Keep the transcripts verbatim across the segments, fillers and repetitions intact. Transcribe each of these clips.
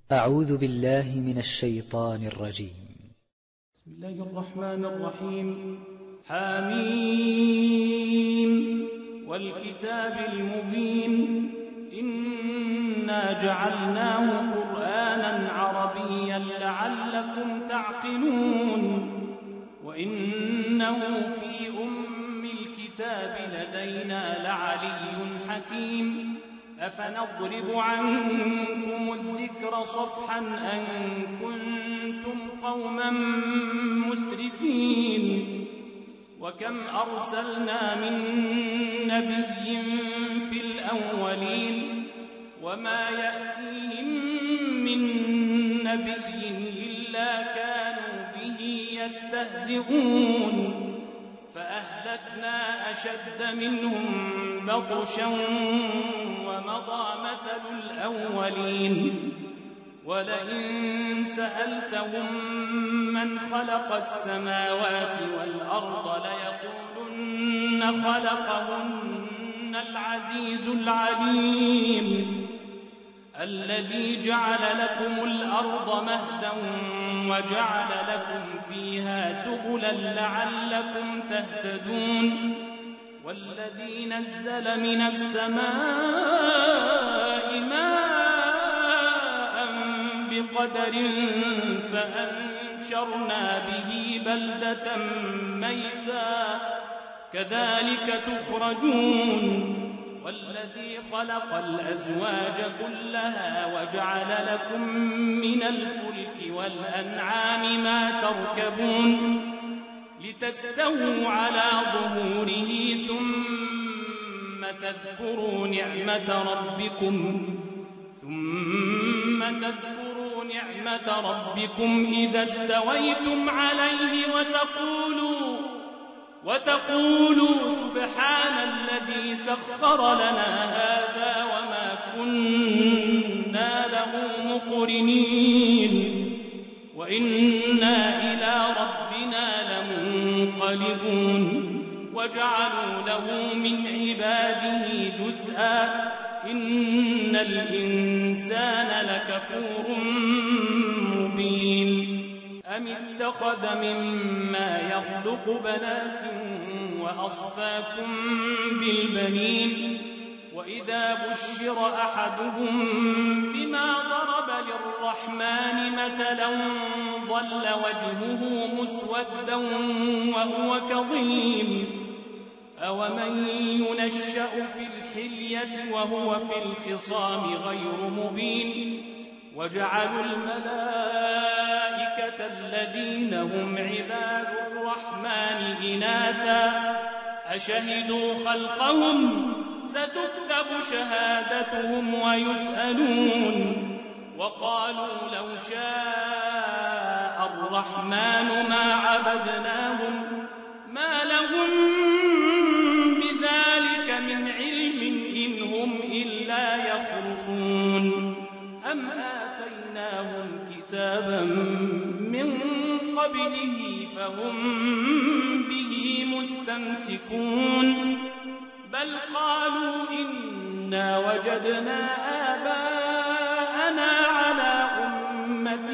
أعوذ بالله من الشيطان الرجيم. بسم الله الرحمن الرحيم. حميم والكتاب المبين إنا جعلناه قرآنا عربيا لعلكم تعقلون وإنه في أم الكتاب لدينا لعلي حكيم أفنضرب عنكم الذكر صفحا أن كنتم قوما مسرفين وكم أرسلنا من نبي في الأولين وما يأتيهم من نبي إلا كانوا به يستهزئون فأهلكنا أشد منهم بطشا ومضى مثل الأولين ولئن سألتهم من خلق السماوات والأرض ليقولن خلقهن العزيز العليم الذي جعل لكم الأرض مهدا وجعل لكم فيها سبلا لعلكم تهتدون والذي نزل من السماء ماء بقدر فأنشرنا به بلدة ميتا كذلك تخرجون والذي خلق الأزواج كلها وجعل لكم من الفلك والأنعام ما تركبون لتستووا على ظهوره ثم تذكروا نعمة ربكم ثم تذكروا نعمة ربكم إذا استويتم عليه وتقولوا وتقولوا سبحان الذي سخر لنا هذا وما كنا له مقرنين وإنا إلى ربنا لمنقلبون وجعلوا له من عباده جزءا إن الإنسان لكفور مبين أم اتخذ مما يخلق بنات وأصفاكم بالبنين وإذا بشر أحدهم بما ضرب للرحمن مثلا ظل وجهه مسودا وهو كظيم أومن ينشأ في الحلية وهو في الخصام غير مبين وجعلوا الملائكة الذين هم عباد الرحمن إناثا أشهدوا خلقهم ستكتب شهادتهم ويسألون وقالوا لو شاء الرحمن ما عبدناهم ما لهم بذلك من علم إن هم إلا يخرصون أم آتيناهم كتابا من قبله فهم به مستمسكون بل قالوا إنا وجدنا آباءنا على أمة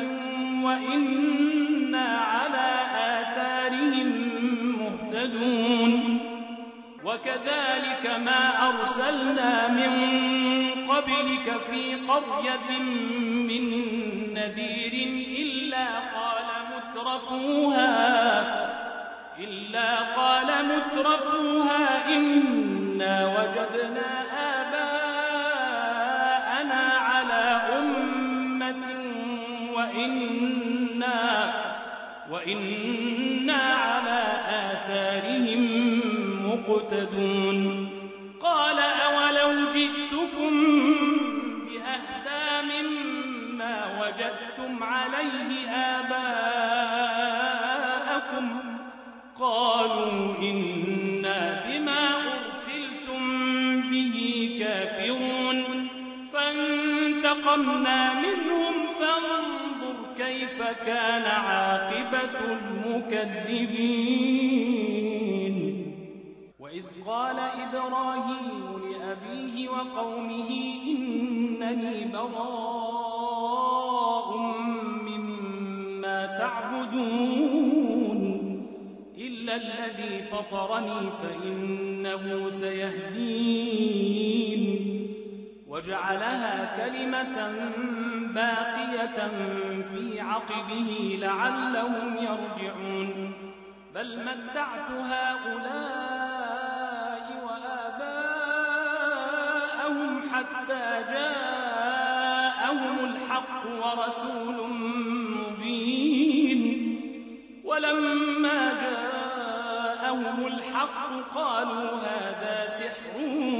وإنا على آثارهم مهتدون وكذلك ما أرسلنا من قبلك في قرية من نذير إلا قال مترفوها إلا قال مترفوها إنا وجدنا آباءنا على أمة وإنا وإنا على آثارهم مقتدون قال أولو جئتكم بأهدى مما وجدتم عليه آباءكم قالوا إنا بما أرسلتم به كافرون فانتقمنا منهم فانظر كيف كان عاقبة المكذبين وإذ قال إبراهيم لأبيه وقومه إنني براء إلا الذي فطرني فإنه سيهدين وجعلها كلمة باقية في عقبه لعلهم يرجعون بل متعت هؤلاء وآباءهم حتى جاءهم الحق ورسول مبين ولما جاءهم الحق قالوا هذا سحر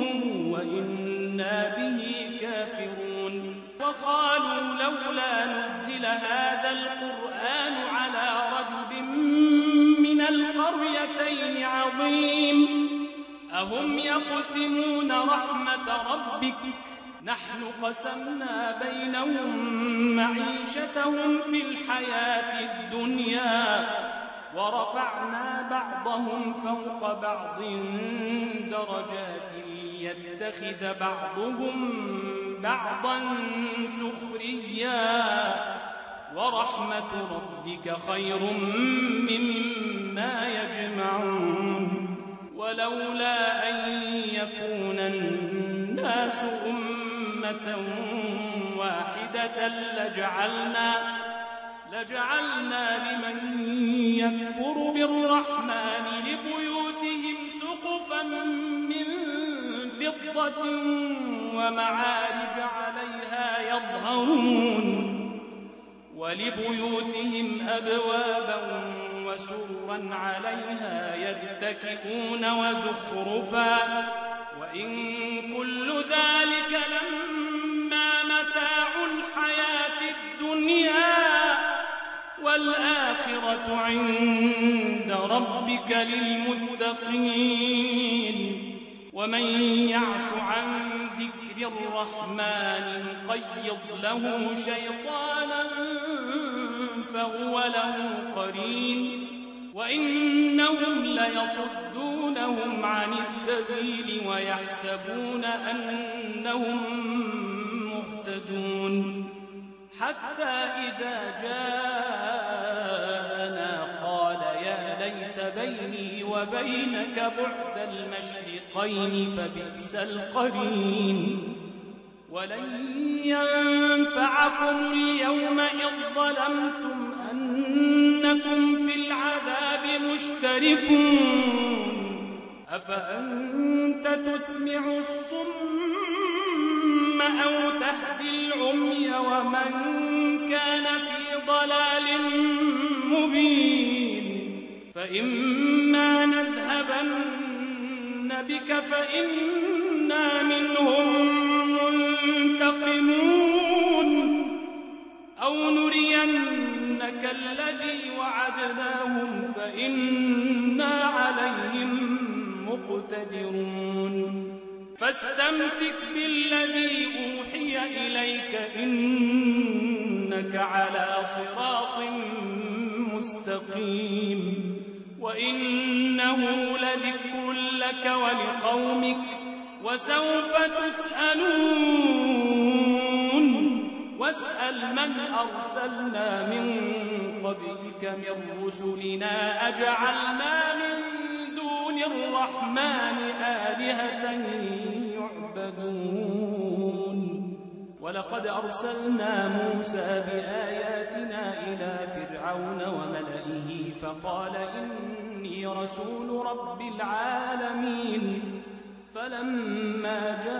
وإنا به كافرون وقالوا لولا نزل هذا القرآن على رجل من القريتين عظيم أهم يقسمون رحمة ربك نحن قسمنا بينهم معيشتهم في الحياة الدنيا ورفعنا بعضهم فوق بعض درجات ليتخذ بعضهم بعضا سخريا ورحمة ربك خير مما يجمعون ولولا أن يكون الناس أمة واحدة لجعلنا لجعلنا لمن يكفر بالرحمن لبيوتهم سقفا من فضة ومعارج عليها يظهرون ولبيوتهم أبوابا وسرا عليها يتكئون وزخرفا وإن كل ذلك لما متاع الحياة الدنيا والآخرة عند ربك للمتقين ومن يعش عن ذكر الرحمن نقيض له شيطانا فهو له قرين وإنهم ليصدونهم عن السبيل ويحسبون أنهم مهتدون حتى إذا جاءنا قال يا ليت بيني وبينك بعد المشرقين فبئس القرين ولن ينفعكم اليوم إذ ظلمتم أنكم في العذاب مشتركون أفأنت تسمع الصم أو تهدي العمي ومن كان في ضلال مبين فإما نذهبن بك فإنا منهم منتقمون أو نرينك الذي وعدناهم فإنا عليهم مقتدرون فاستمسك بالذي أوحي إليك إنك على صراط مستقيم وإنه لذكر لك ولقومك وسوف تسألون واسأل من أرسلنا من قبلك من رسلنا أجعلنا من دون الرحمن آلهة يعبدون ولقد أرسلنا موسى بآياتنا إلى فرعون وملئه فقال إني رسول رب العالمين فلما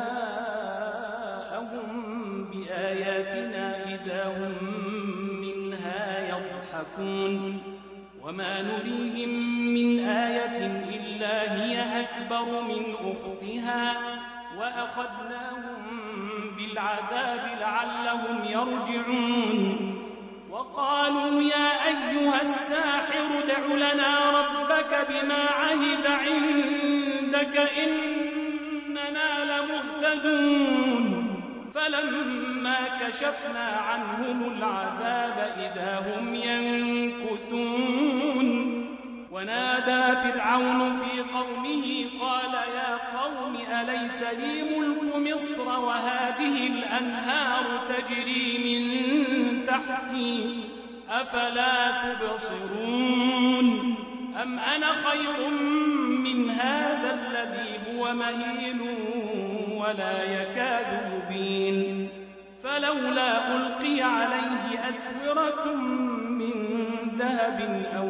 جاءهم بآياتنا إذا هم منها يضحكون وما نريهم من آية إلا هي أكبر من أختها وأخذناهم بالعذاب لعلهم يرجعون وقالوا يا أيها الساحر ادع لنا ربك بما عهد عندك إننا لمهتدون فلما كشفنا عنهم العذاب إذا هم ينكثون ونادى فرعون في قومه قال يا قوم أليس لي ملك مصر وهذه الأنهار تجري من تحتي أفلا تبصرون أم أنا خير من هذا الذي هو مهين ولا يكاد يبين فلولا ألقي عليه أسورة من ذهب أو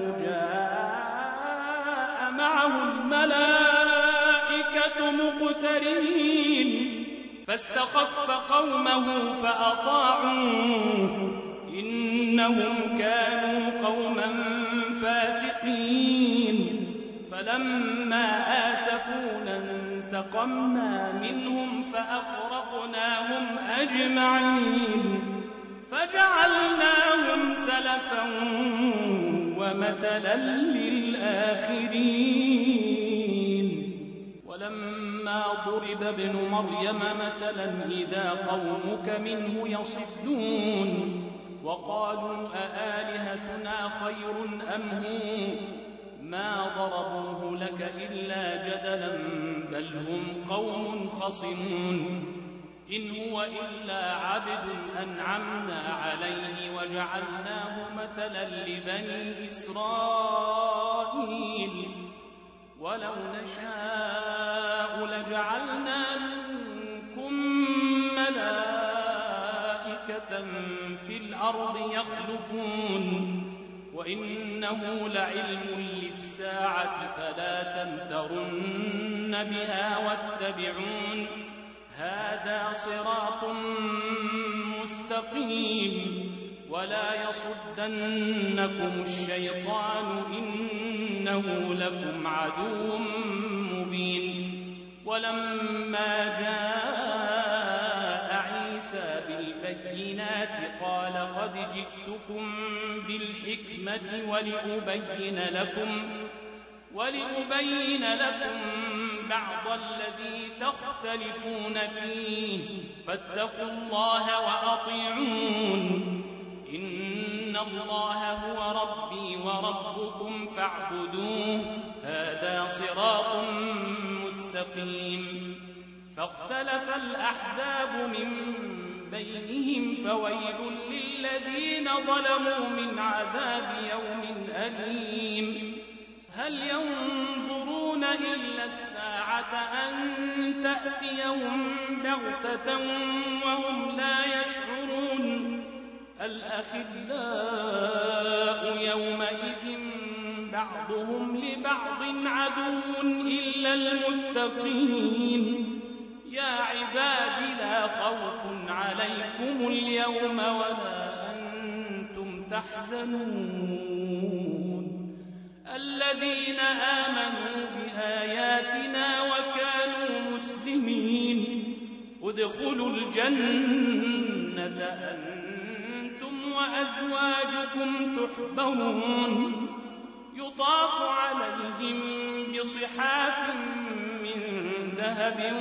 جاء معه الملائكة مقترنين فاستخف قومه فأطاعوه إنهم كانوا قوما فاسقين فلما آسفونا انتقمنا منهم فأغرقناهم أجمعين فجعلناهم سلفا ومثلا للآخرين ولما ضرب ابن مريم مثلا إذا قومك منه يصدون وقالوا أآلهتنا خير أم هو ما ضربوه لك إلا جدلا بل هم قوم خصمون إن هو إلا عبد أنعمنا عليه وجعلناه مثلا لبني إسرائيل ولو نشاء لجعلنا منكم ملائكة في الأرض يخلفون وإنه لعلم للساعة فلا تمترن بها واتبعون هذا صراط مستقيم ولا يصدنكم الشيطان إنه لكم عدو مبين ولما جاء عيسى بالبينات قال قد جئتكم بالحكمة ولأبين لكم ولأبين لكم بعض الذي تختلفون فيه فاتقوا الله وأطيعون إن الله هو ربي وربكم فاعبدوه هذا صراط مستقيم فاختلف الأحزاب من بينهم فويل للذين ظلموا من عذاب يوم أليم هل ينظرون إلا الساعة أن تأتيهم بغتة وهم لا يشعرون الأخلاء يومئذ بعضهم لبعض عدو إلا المتقين يا عباد لا خوف عليكم اليوم ولا أنتم تحزنون الذين آمنوا بآياتنا وكانوا مسلمين ادخلوا الجنة أنتم وأزواجكم تحبرون يطاف عليهم بصحاف من ذهب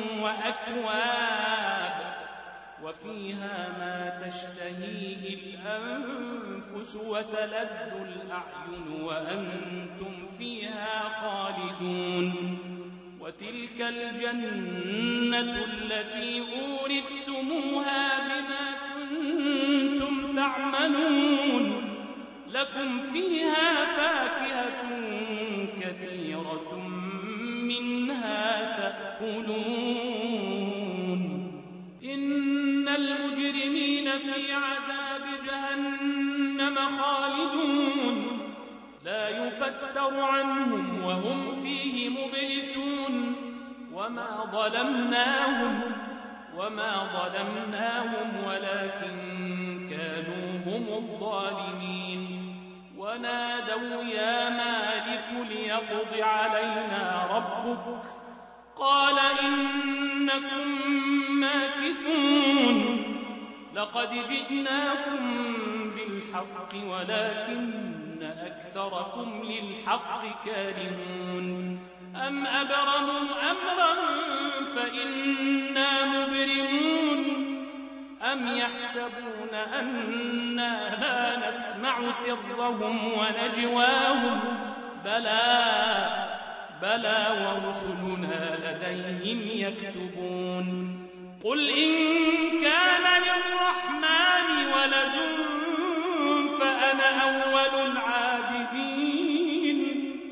وأكواب وفيها ما تشتهيه الأنفس وتلذ الأعين وأنتم فيها خالدون وتلك الجنة التي أورثتموها بما كنتم تعملون لكم فيها فاكهة كثيرة منها تأكلون إن المجرمين في عذاب جهنم خالدون لا يفتر عنهم وهم فيه مبلسون وما ظلمناهم وما ظلمناهم ولكن كانوا هم الظالمين ونادوا يا مالك ليقض علينا ربك قال إنكم ماكثون لقد جئناكم بالحق ولكن أكثركم للحق كارهون أم أبرموا أمرا فإنا مبرمون أم يحسبون أنا لا نسمع سرهم ونجواهم بلى بلى ورسلنا لديهم يكتبون قل إن كان للرحمن ولد فأنا أول العابدين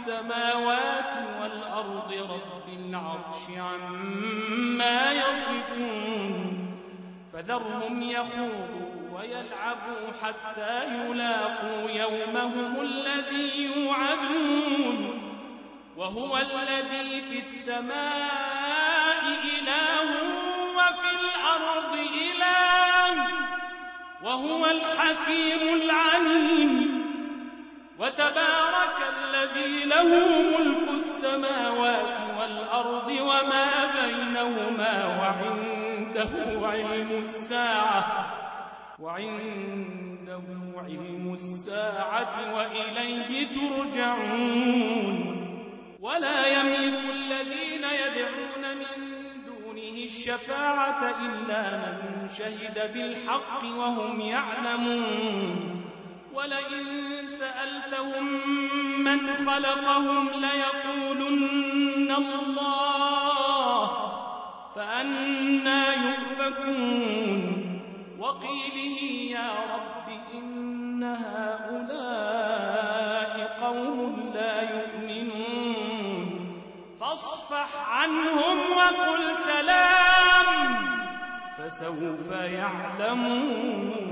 السماوات والأرض رب العرش عما يصفون فذرهم يخوضوا ويلعبوا حتى يلاقوا يومهم الذي يوعدون وهو الذي في السماء إله وفي الأرض إله وهو الحكيم العليم وتبارك الذي له ملك السماوات والأرض وما بينهما وعنده علم الساعة وعنده علم الساعة وإليه ترجعون ولا يملك الذين يدعون من دونه الشفاعة إلا من شهد بالحق وهم يعلمون ولئن سألتهم من خلقهم ليقولن الله فأنى يؤفكون وقيله يا رب إن هؤلاء قوم لا يؤمنون فاصفح عنهم وقل سلام فسوف يعلمون